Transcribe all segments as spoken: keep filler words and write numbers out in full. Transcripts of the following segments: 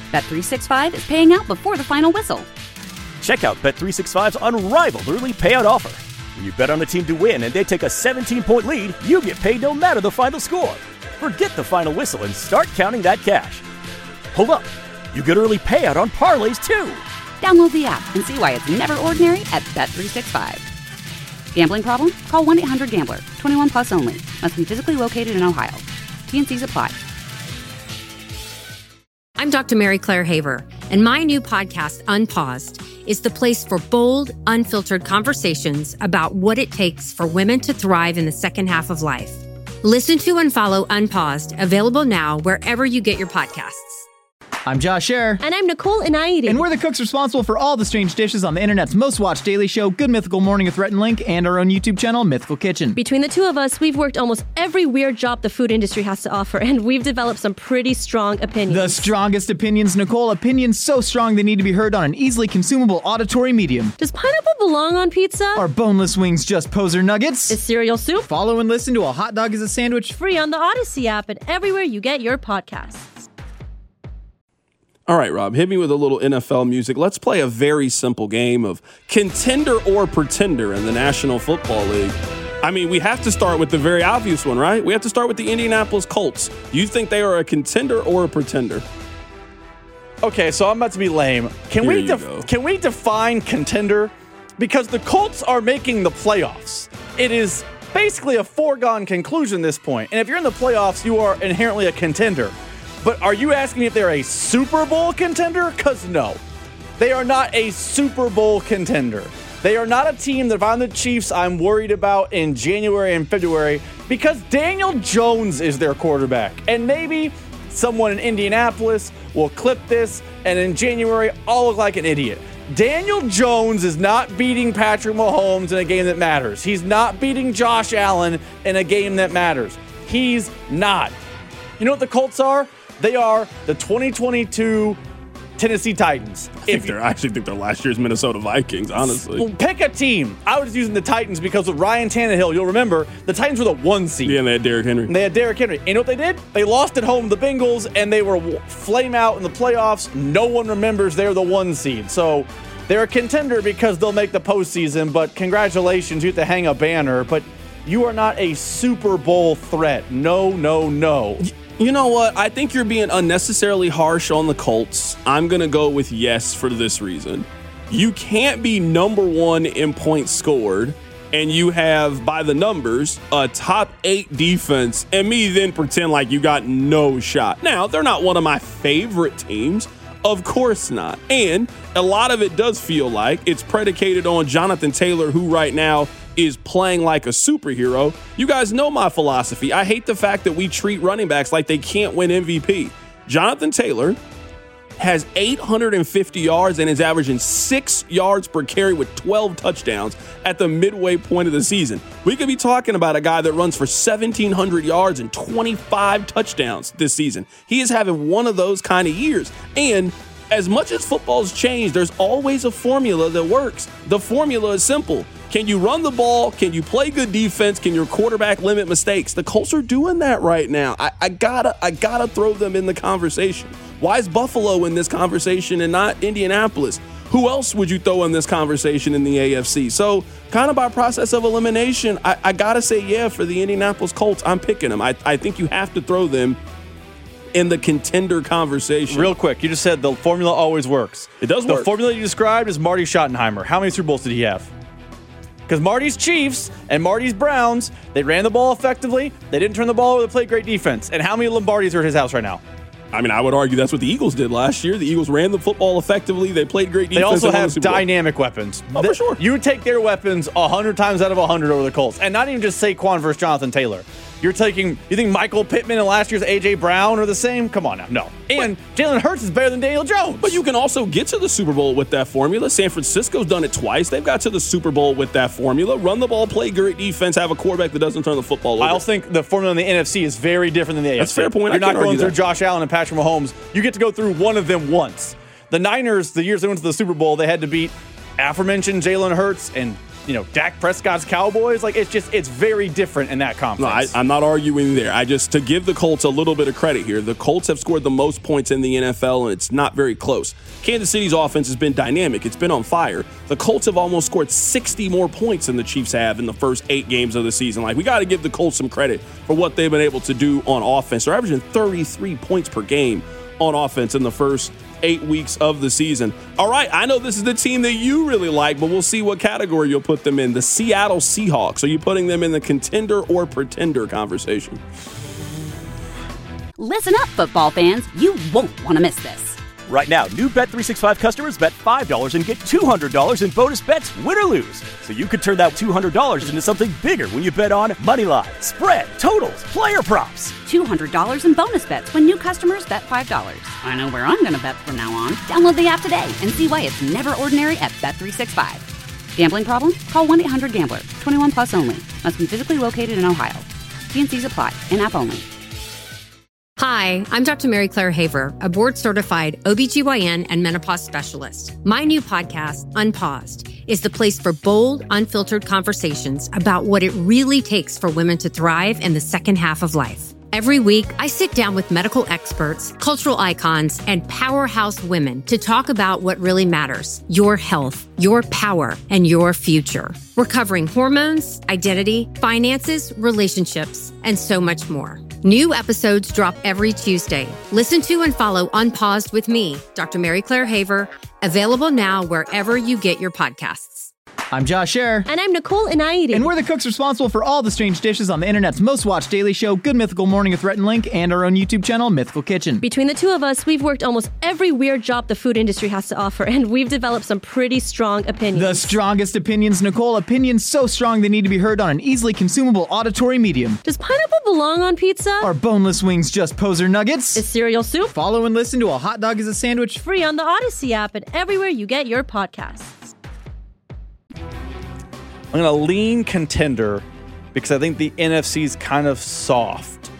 Bet three sixty-five is paying out before the final whistle. Check out Bet three sixty-five's unrivaled early payout offer. When you bet on a team to win and they take a seventeen-point lead, you get paid no matter the final score. Forget the final whistle and start counting that cash. Hold up. You get early payout on parlays, too. Download the app and see why it's never ordinary at Bet three sixty-five. Gambling problem? Call one eight hundred gambler. twenty-one plus only. Must be physically located in Ohio. T N Cs apply. I'm Doctor Mary Claire Haver, and my new podcast, Unpaused, is the place for bold, unfiltered conversations about what it takes for women to thrive in the second half of life. Listen to and follow Unpaused, available now wherever you get your podcasts. I'm Josh Scherer. And I'm Nicole Inaidi. And we're the cooks responsible for all the strange dishes on the internet's most watched daily show, Good Mythical Morning with Rhett and Link, and our own YouTube channel, Mythical Kitchen. Between the two of us, we've worked almost every weird job the food industry has to offer, and we've developed some pretty strong opinions. The strongest opinions, Nicole. Opinions so strong they need to be heard on an easily consumable auditory medium. Does pineapple belong on pizza? Are boneless wings just poser nuggets? Is cereal soup? Follow and listen to A Hot Dog is a Sandwich. Free on the Odyssey app and everywhere you get your podcasts. All right, Rob, hit me with a little N F L music. Let's play a very simple game of contender or pretender in the National Football League. I mean, we have to start with the very obvious one, right? We have to start with the Indianapolis Colts. Do you think they are a contender or a pretender? Okay, so I'm about to be lame. Can Here we you def- go. can we define contender? Because the Colts are making the playoffs. It is basically a foregone conclusion at this point. And if you're in the playoffs, you are inherently a contender. But are you asking me if they're a Super Bowl contender? Because no. They are not a Super Bowl contender. They are not a team that if I'm the Chiefs, I'm worried about in January and February because Daniel Jones is their quarterback. And maybe someone in Indianapolis will clip this, and in January, I'll look like an idiot. Daniel Jones is not beating Patrick Mahomes in a game that matters. He's not beating Josh Allen in a game that matters. He's not. You know what the Colts are? They are the twenty twenty-two Tennessee Titans. I, think they're, I actually think they're last year's Minnesota Vikings, honestly. Well, pick a team. I was using the Titans because with Ryan Tannehill, you'll remember, the Titans were the one seed. Yeah, and they had Derrick Henry. And they had Derrick Henry. And you know what they did? They lost at home to the Bengals, and they were flame out in the playoffs. No one remembers they're the one seed. So they're a contender because they'll make the postseason, but congratulations, you have to hang a banner. But you are not a Super Bowl threat. No, no, no. You know what? I think you're being unnecessarily harsh on the Colts. I'm going to go with yes for this reason. You can't be number one in points scored, and you have, by the numbers, a top eight defense, and me then pretend like you got no shot. Now, they're not one of my favorite teams. Of course not. And a lot of it does feel like it's predicated on Jonathan Taylor, who right now is playing like a superhero. You guys know my philosophy. I hate the fact that we treat running backs like they can't win M V P. Jonathan Taylor has eight hundred fifty yards and is averaging six yards per carry with twelve touchdowns at the midway point of the season. We could be talking about a guy that runs for seventeen hundred yards and twenty-five touchdowns this season. He is having one of those kind of years. And as much as football's changed, there's always a formula that works. The formula is simple. Can you run the ball? Can you play good defense? Can your quarterback limit mistakes? The Colts are doing that right now. I, I gotta, I gotta throw them in the conversation. Why is Buffalo in this conversation and not Indianapolis? Who else would you throw in this conversation in the A F C? So, kind of by process of elimination, I, I gotta say yeah for the Indianapolis Colts. I'm picking them. I, I think you have to throw them in the contender conversation. Real quick, you just said the formula always works. It does the work. The formula you described is Marty Schottenheimer. How many Super Bowls did he have? Because Marty's Chiefs and Marty's Browns, they ran the ball effectively. They didn't turn the ball over. They played great defense. And how many Lombardis are at his house right now? I mean, I would argue that's what the Eagles did last year. The Eagles ran the football effectively. They played great defense. They also and won have the Super Bowl. dynamic weapons. Oh, for sure. You would take their weapons one hundred times out of one hundred over the Colts. And not even just Saquon versus Jonathan Taylor. You're taking, you think Michael Pittman and last year's A J. Brown are the same? Come on now. No. And Jalen Hurts is better than Daniel Jones. But you can also get to the Super Bowl with that formula. San Francisco's done it twice. They've got to the Super Bowl with that formula. Run the ball, play great defense, have a quarterback that doesn't turn the football over. I also think the formula in the N F C is very different than the A F C. That's a fair point. You're I not can't going argue through that. Josh Allen and Patrick Mahomes. You get to go through one of them once. The Niners, the years they went to the Super Bowl, they had to beat aforementioned Jalen Hurts and you know, Dak Prescott's Cowboys. Like, it's just, it's very different in that No, conference. I, I'm not arguing there. I just, to give the Colts a little bit of credit here, the Colts have scored the most points in the N F L, and it's not very close. Kansas City's offense has been dynamic. It's been on fire. The Colts have almost scored sixty more points than the Chiefs have in the first eight games of the season. Like, we got to give the Colts some credit for what they've been able to do on offense. They're averaging thirty-three points per game on offense in the first eight weeks of the season. All right, I know this is the team that you really like, but we'll see what category you'll put them in. The Seattle Seahawks. Are you putting them in the contender or pretender conversation? Listen up, football fans. You won't want to miss this. Right now, new Bet three sixty-five customers bet five dollars and get two hundred dollars in bonus bets, win or lose. So you could turn that two hundred dollars into something bigger when you bet on money line, spread, totals, player props. two hundred dollars in bonus bets when new customers bet five dollars. I know where I'm going to bet from now on. Download the app today and see why it's never ordinary at Bet three sixty-five. Gambling problem? Call one eight hundred gambler. twenty-one plus only. Must be physically located in Ohio. T and C's apply. In-app only. Hi, I'm Doctor Mary Claire Haver, a board-certified O B G Y N and menopause specialist. My new podcast, Unpaused, is the place for bold, unfiltered conversations about what it really takes for women to thrive in the second half of life. Every week, I sit down with medical experts, cultural icons, and powerhouse women to talk about what really matters: your health, your power, and your future. We're covering hormones, identity, finances, relationships, and so much more. New episodes drop every Tuesday. Listen to and follow Unpaused with me, Doctor Mary Claire Haver, available now wherever you get your podcasts. I'm Josh Scherer. And I'm Nicole Inaidi. And we're the cooks responsible for all the strange dishes on the internet's most watched daily show, Good Mythical Morning with Rhett and Link, and our own YouTube channel, Mythical Kitchen. Between the two of us, we've worked almost every weird job the food industry has to offer, and we've developed some pretty strong opinions. The strongest opinions, Nicole. Opinions so strong they need to be heard on an easily consumable auditory medium. Does pineapple belong on pizza? Are boneless wings just poser nuggets? Is cereal soup? Follow and listen to A Hot Dog is a Sandwich. Free on the Odyssey app and everywhere you get your podcasts. I'm going to lean contender because I think the N F C is kind of soft.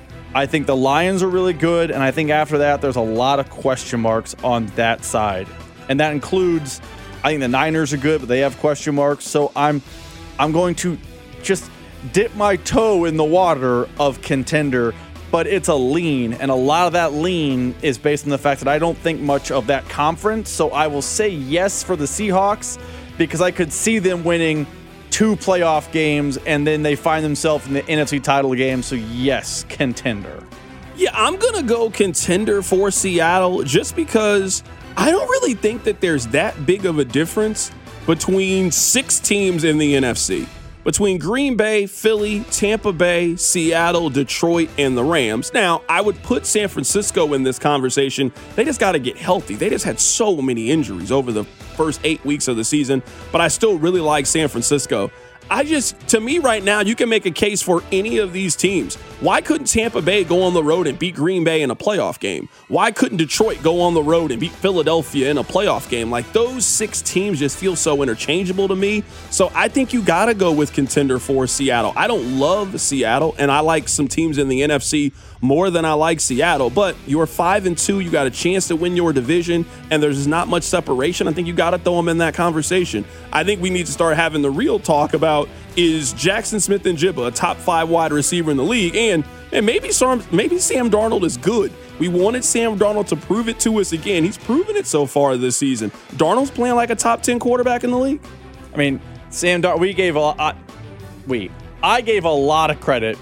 I think the Lions are really good, and I think after that, there's a lot of question marks on that side. And that includes, I think the Niners are good, but they have question marks. So I'm I'm going to just dip my toe in the water of contender, but it's a lean, and a lot of that lean is based on the fact that I don't think much of that conference. So I will say yes for the Seahawks because I could see them winning two playoff games, and then they find themselves in the N F C title game. So yes, contender. Yeah, I'm going to go contender for Seattle just because I don't really think that there's that big of a difference between six teams in the N F C. Between Green Bay, Philly, Tampa Bay, Seattle, Detroit, and the Rams. Now, I would put San Francisco in this conversation. They just got to get healthy. They just had so many injuries over the first eight weeks of the season, but I still really like San Francisco. I just, to me right now, you can make a case for any of these teams. Why couldn't Tampa Bay go on the road and beat Green Bay in a playoff game? Why couldn't Detroit go on the road and beat Philadelphia in a playoff game? Like, those six teams just feel so interchangeable to me. So I think you got to go with contender for Seattle. I don't love Seattle, and I like some teams in the N F C more than I like Seattle, but you're five and two. You got a chance to win your division, and there's not much separation. I think you got to throw them in that conversation. I think we need to start having the real talk about, is Jackson Smith-Njigba a top five wide receiver in the league? And, and maybe, Sam, maybe Sam Darnold is good. We wanted Sam Darnold to prove it to us again. He's proven it so far this season. Darnold's playing like a top ten quarterback in the league. I mean, Sam Dar- we gave a lot, we, I gave a lot of credit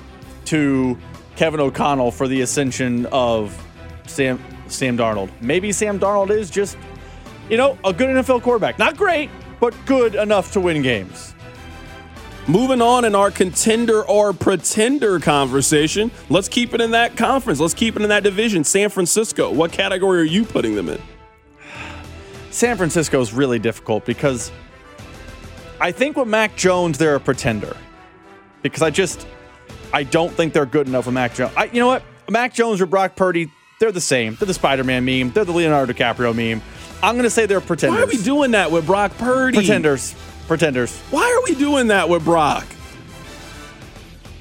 to Kevin O'Connell for the ascension of Sam Sam Darnold. Maybe Sam Darnold is just, you know, a good N F L quarterback. Not great, but good enough to win games. Moving on in our contender or pretender conversation, let's keep it in that conference. Let's keep it in that division. San Francisco, what category are you putting them in? San Francisco is really difficult because I think with Mac Jones, they're a pretender. Because I just, I don't think they're good enough with Mac Jones. I, you know what? Mac Jones or Brock Purdy, they're the same. They're the Spider-Man meme. They're the Leonardo DiCaprio meme. I'm going to say they're pretenders. Why are we doing that with Brock Purdy? Pretenders. Pretenders. Why are we doing that with Brock?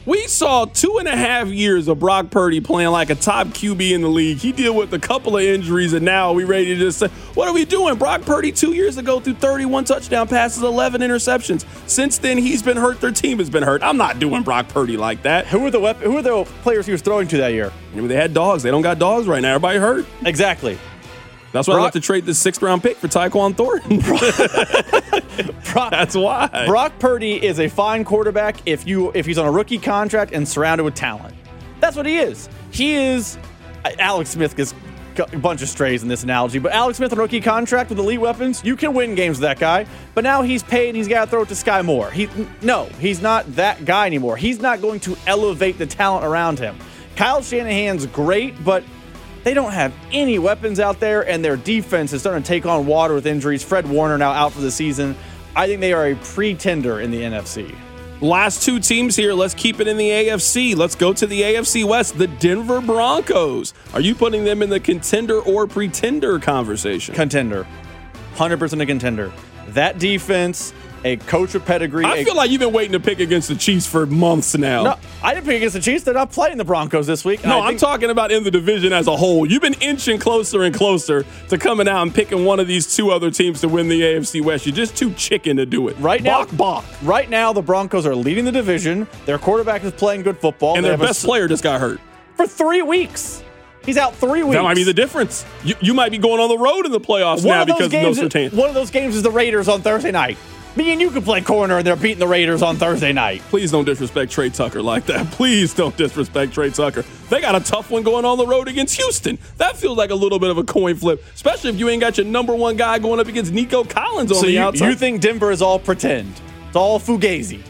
We saw two and a half years of Brock Purdy playing like a top Q B in the league. He dealt with a couple of injuries, and now we ready to just say, what are we doing? Brock Purdy two years ago threw thirty-one touchdown passes, eleven interceptions. Since then, he's been hurt. Their team has been hurt. I'm not doing Brock Purdy like that. Who are the wep- Who are the players he was throwing to that year? I mean, they had dogs. They don't got dogs right now. Everybody hurt. Exactly. That's why Brock- I like to trade this sixth round pick for Tyquan Thornton. Brock, That's why. Brock Purdy is a fine quarterback if you if he's on a rookie contract and surrounded with talent. That's what he is. He is. Alex Smith gets a bunch of strays in this analogy, but Alex Smith on a rookie contract with elite weapons, you can win games with that guy. But now he's paid and he's got to throw it to Sky Moore. He no, he's not that guy anymore. He's not going to elevate the talent around him. Kyle Shanahan's great, but they don't have any weapons out there, and their defense is starting to take on water with injuries. Fred Warner now out for the season. I think they are a pretender in the N F C. Last two teams here. Let's keep it in the A F C. Let's go to the A F C West, the Denver Broncos. Are you putting them in the contender or pretender conversation? Contender. one hundred percent a contender. That defense, a coach of pedigree. I feel a, like you've been waiting to pick against the Chiefs for months now. No, I didn't pick against the Chiefs. They're not playing the Broncos this week. No, I I'm think, talking about in the division as a whole. You've been inching closer and closer to coming out and picking one of these two other teams to win the A F C West. You're just too chicken to do it. Right now, Bok, bok. Right now, the Broncos are leading the division. Their quarterback is playing good football. And They their have a best s- player just got hurt. for three weeks. He's out three weeks. That might be the difference. You, you might be going on the road in the playoffs One now of those because games, of no Surtain. One of those games is the Raiders on Thursday night. Me and you could play corner, and they're beating the Raiders on Thursday night. Please don't disrespect Trey Tucker like that. Please don't disrespect Trey Tucker. They got a tough one going on the road against Houston. That feels like a little bit of a coin flip, especially if you ain't got your number one guy going up against Nico Collins on So the you, outside. you think Denver is all pretend? It's all fugazi.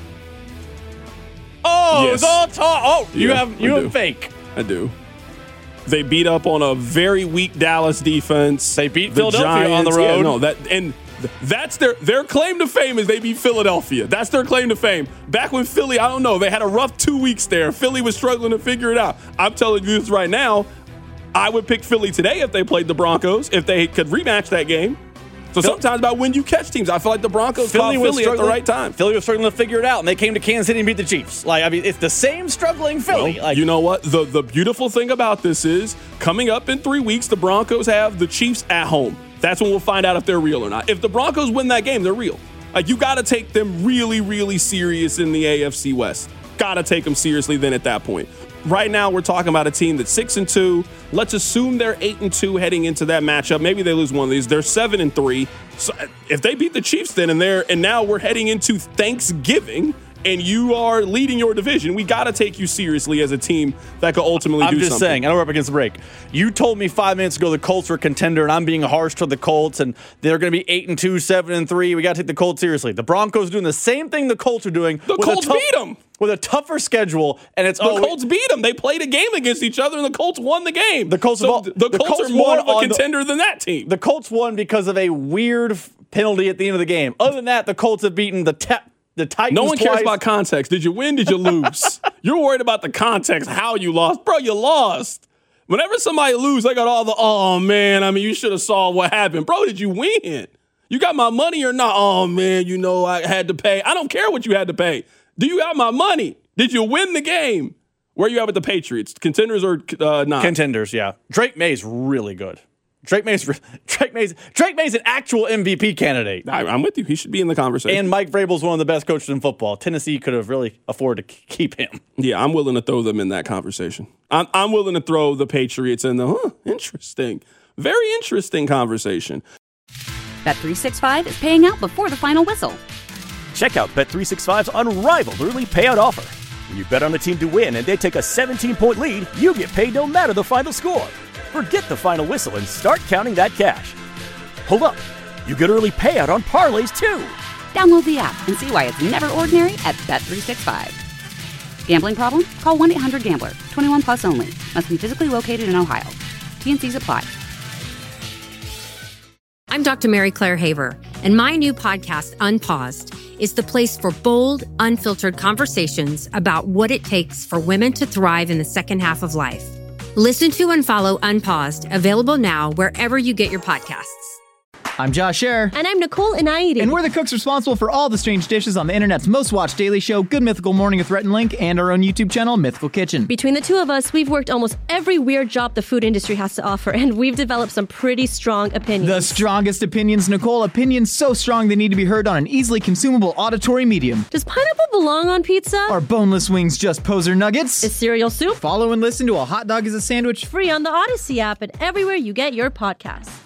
Oh, Yes. it's all talk. Oh, you Yeah, have you I have do. fake. I do. They beat up on a very weak Dallas defense. They beat The Philadelphia on the Giants- yeah, road. no, that and th- that's their their claim to fame is they beat Philadelphia. That's their claim to fame. Back when Philly, I don't know, they had a rough two weeks there. Philly was struggling to figure it out. I'm telling you this right now. I would pick Philly today if they played the Broncos, if they could rematch that game. So sometimes about when you catch teams, I feel like the Broncos caught Philly at the struggling- right time. Philly was struggling to figure it out, and they came to Kansas City and beat the Chiefs. Like, I mean, it's the same struggling Philly. Well, like, you know what? The the beautiful thing about this is coming up in three weeks, the Broncos have the Chiefs at home. That's when we'll find out if they're real or not. If the Broncos win that game, they're real. Like, you got to take them really, really serious in the A F C West. Got to take them seriously then at that point. Right now, we're talking about a team that's six and two. Let's assume they're eight and two heading into that matchup. Maybe they lose one of these. They're seven and three. So if they beat the Chiefs, then and there, and now we're heading into Thanksgiving, and you are leading your division, we got to take you seriously as a team that could ultimately I'm do just something. saying, I know we're up against the break. You told me five minutes ago the Colts are a contender, and I'm being harsh to the Colts, and they're going to be eight and two, seven and three. We got to take the Colts seriously. The Broncos are doing the same thing the Colts are doing. The with a Colts tough- beat 'em. with a tougher schedule, and it's The oh, Colts beat them. They played a game against each other, and the Colts won the game. The Colts so have all- the, the Colts, Colts are more won of a on the- contender than that team. The Colts won because of a weird f- penalty at the end of the game. Other than that, the Colts have beaten the te- the Titans. No one cares twice. about context. Did you win? Did you lose? You're worried about the context, how you lost. Bro, you lost. Whenever somebody lose, they got all the, oh, man, I mean, you should have saw what happened. Bro, did you win? You got my money or not? Oh, man, you know I had to pay. I don't care what you had to pay. Do you got my money? Did you win the game? Where you at with the Patriots? Contenders or uh, not? Contenders, yeah. Drake May's really good. Drake May's Drake May's Drake May's an actual M V P candidate. I, I'm with you. He should be in the conversation. And Mike Vrabel's one of the best coaches in football. Tennessee could have really afforded to keep him. Yeah, I'm willing to throw them in that conversation. I'm, I'm willing to throw the Patriots in the, huh, interesting. Very interesting conversation. Bet three sixty-five is paying out before the final whistle. Check out Bet three sixty-five's unrivaled early payout offer. When you bet on a team to win and they take a seventeen-point lead, you get paid no matter the final score. Forget the final whistle and start counting that cash. Hold up. You get early payout on parlays, too. Download the app and see why it's never ordinary at Bet three sixty-five. Gambling problem? Call one eight hundred gambler. twenty-one plus only. Must be physically located in Ohio. T N Cs apply. I'm Doctor Mary Claire Haver, and my new podcast, Unpaused, is the place for bold, unfiltered conversations about what it takes for women to thrive in the second half of life. Listen to and follow Unpaused, available now wherever you get your podcasts. I'm Josh Scherer. And I'm Nicole Inaidi. And we're the cooks responsible for all the strange dishes on the internet's most watched daily show, Good Mythical Morning with Rhett and Link, and our own YouTube channel, Mythical Kitchen. Between the two of us, we've worked almost every weird job the food industry has to offer, and we've developed some pretty strong opinions. The strongest opinions, Nicole. Opinions so strong they need to be heard on an easily consumable auditory medium. Does pineapple belong on pizza? Are boneless wings just poser nuggets? Is cereal soup? Follow and listen to A Hot Dog is a Sandwich. Free on the Odyssey app and everywhere you get your podcasts.